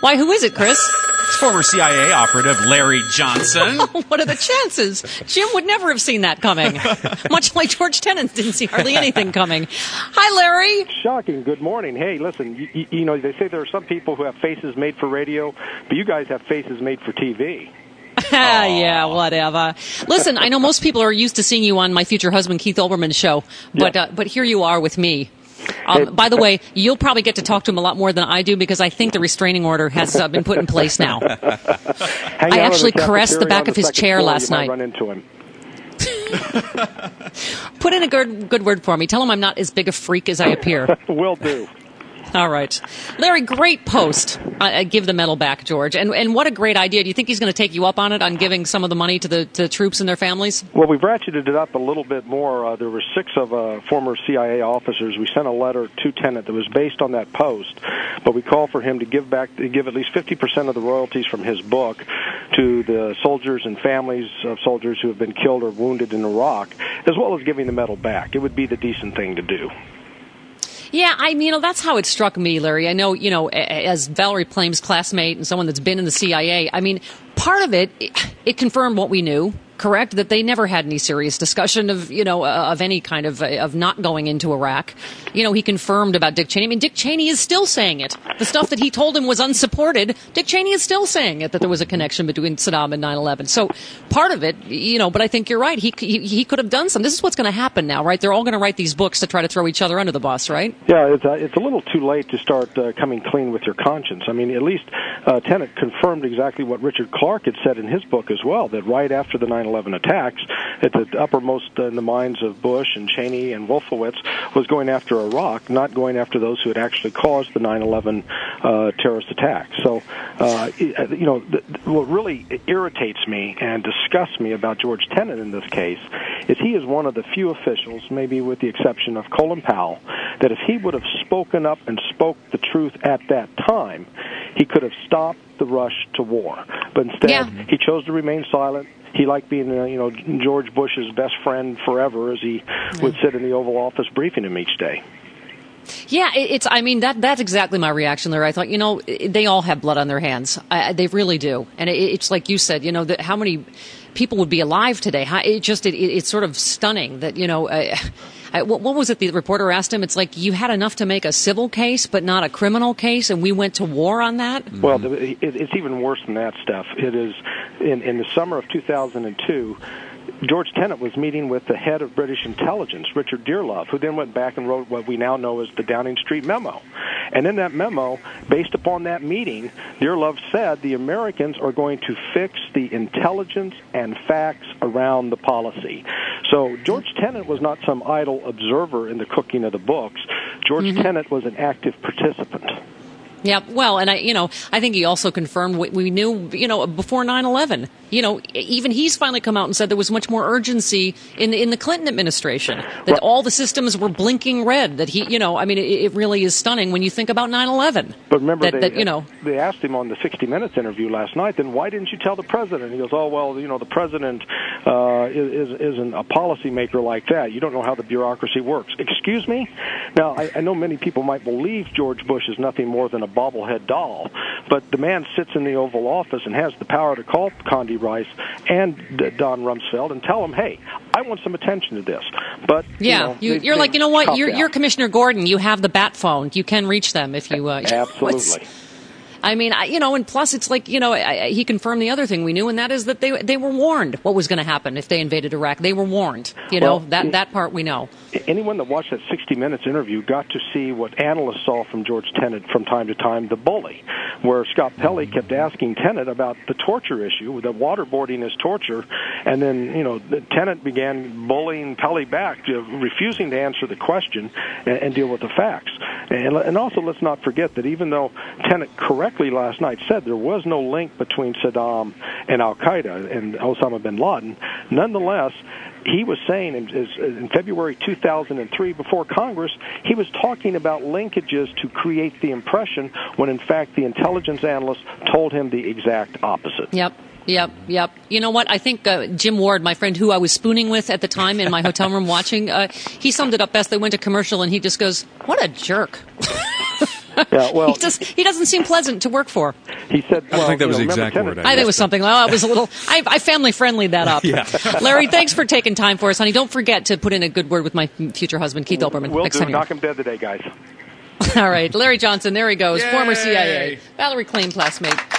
Why, who is it, Chris? It's former CIA operative Larry Johnson. What are the chances? Jim would never have seen that coming. Much like George Tenet didn't see hardly anything coming. Hi, Larry. Shocking. Good morning. Hey, listen, you know, they say there are some people who have faces made for radio, but you guys have faces made for TV. Yeah, whatever. Listen, I know most people are used to seeing you on my future husband Keith Olbermann's show, but here you are with me. By the way, you'll probably get to talk to him a lot more than I do because I think the restraining order has been put in place now. I actually caressed the back of his chair last night. Run into him. Put in a good word for me. Tell him I'm not as big a freak as I appear. Will do. All right. Larry, great post. Give the medal back, George. And what a great idea. Do you think he's going to take you up on it, on giving some of the money to the troops and their families? Well, we've ratcheted it up a little bit more. There were 6 of former CIA officers. We sent a letter to Tenet that was based on that post, but we call for him to give at least 50% of the royalties from his book to the soldiers and families of soldiers who have been killed or wounded in Iraq, as well as giving the medal back. It would be the decent thing to do. Yeah, that's how it struck me, Larry. I know, as Valerie Plame's classmate and someone that's been in the CIA, part of it confirmed what we knew, correct? That they never had any serious discussion of any kind of not going into Iraq. He confirmed about Dick Cheney. Dick Cheney is still saying it. The stuff that he told him was unsupported. Dick Cheney is still saying it, that there was a connection between Saddam and 9/11. So part of it, but I think you're right. He could have done some. This is what's going to happen now, right? They're all going to write these books to try to throw each other under the bus, right? Yeah, it's a little too late to start coming clean with your conscience. At least Tenet confirmed exactly what Richard Clarke had said in his book as well, that right after the 9/11 attacks, at the uppermost in the minds of Bush and Cheney and Wolfowitz was going after Iraq, not going after those who had actually caused the 9/11 terrorist attacks. So, what really irritates me and disgusts me about George Tenet in this case is he is one of the few officials, maybe with the exception of Colin Powell, that if he would have spoken up and spoke the truth at that time, he could have stopped the rush to war. But instead, he chose to remain silent. He liked being, George Bush's best friend forever, as he would sit in the Oval Office briefing him each day. Yeah, that's exactly my reaction there. I thought, they all have blood on their hands. They really do. And it's like you said, how many people would be alive today? It's sort of stunning that, what was it the reporter asked him? It's like you had enough to make a civil case, but not a criminal case, and we went to war on that? Well, it's even worse than that, Steph. It is, in the summer of 2002, George Tenet was meeting with the head of British intelligence, Richard Dearlove, who then went back and wrote what we now know as the Downing Street Memo. And in that memo, based upon that meeting, Dearlove said the Americans are going to fix the intelligence and facts around the policy. So George Tenet was not some idle observer in the cooking of the books. George Tenet was an active participant. Yeah, well, and I think he also confirmed what we knew, before 9/11. Even he's finally come out and said there was much more urgency in the Clinton administration, that all the systems were blinking red, that it really is stunning when you think about 9/11. But remember, they asked him on the 60 Minutes interview last night, then why didn't you tell the president? He goes, the president isn't a policymaker like that. You don't know how the bureaucracy works. Excuse me? Now, I know many people might believe George Bush is nothing more than a bobblehead doll, but the man sits in the Oval Office and has the power to call Condi Rice and Don Rumsfeld and tell them, hey, I want some attention to this. But you're like, you're Commissioner Gordon. You have the bat phone. You can reach them if you. Absolutely. And plus it's like, he confirmed the other thing we knew, and that is that they were warned what was going to happen if they invaded Iraq. They were warned. That part we know. Anyone that watched that 60 Minutes interview got to see what analysts saw from George Tenet from time to time, the bully, where Scott Pelley kept asking Tenet about the torture issue, that waterboarding is torture, and then, Tenet began bullying Pelley back, refusing to answer the question and deal with the facts. And also, let's not forget that even though Tenet correctly last night said there was no link between Saddam and Al-Qaeda and Osama bin Laden, nonetheless, he was saying in February 2003, before Congress, he was talking about linkages to create the impression when, in fact, the intelligence analysts told him the exact opposite. Yep. You know what? I think Jim Ward, my friend who I was spooning with at the time in my hotel room watching, he summed it up best. They went to commercial and he just goes, what a jerk. Yeah, well, he doesn't seem pleasant to work for. He said, I don't think that was the exact Tenet, word. I think it was something. Well, it was a little. I family friendly that up. Yeah. Larry, thanks for taking time for us, honey. Don't forget to put in a good word with my future husband, Keith Olbermann. Will next do. time. Knock him dead today, guys. All right, Larry Johnson. There he goes, Yay. former CIA, Valerie Klaim classmate.